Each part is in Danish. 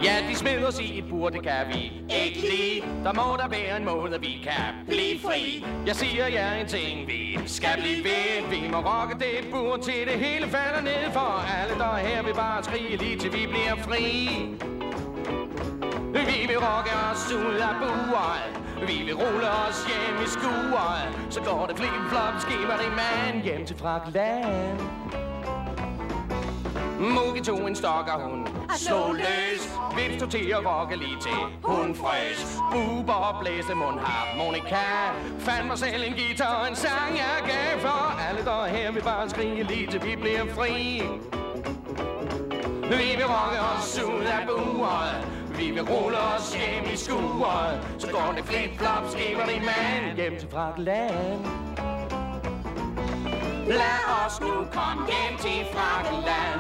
Ja, de smider os i et bur, det kan vi ikke lide. Der må der være en måde, vi kan blive fri. Jeg siger jer en ting, vi skal blive ved. Vi må rocke det bur til det hele falder ned. For alle der er her vil bare skrige lige til vi bliver fri. Vi vil rocke os ud af buret. Vi vil rulle os hjem i skuret. Så går det flip-flop, skipper det mand hjem til Frakland. Mugi tog en stok og hun slog løs. Vips tog til at rocke lige til hun frøs. Buber blæste mundharmonika. Fandt mig selv en guitar og en sang jeg gav. For alle der er her vil bare skrige lige til vi bliver fri. Vi vil rocke os ud af buret. Vi vil rulle os hjem i skuret. Så går det flip-flop, skipper det mand hjem til Frakland. Lad os nu komme hjem til Frakland.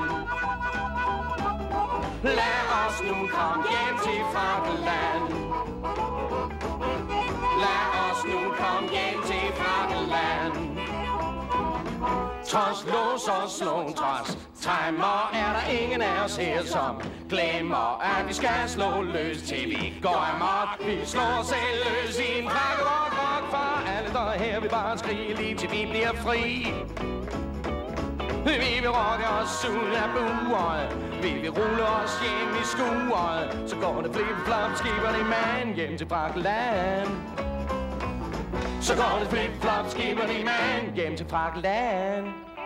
Lad os nu komme hjem til Frakland. Lad os nu komme hjem til Frakland. Trods lås og slå, trods timer, er der ingen af os her, som glemmer, at vi skal slå løs, til vi går amok. Vi slår selv løs i en række rock, for alle der er her vil bare skrige lige til vi bliver fri. Vi vil rocke os ud af buret. Vi vil rulle os hjem i skuret. Så går det flip-flop, skipper det mand hjem til Frakland. Så går det flip-flop, skipper det mand hjem til Frakland.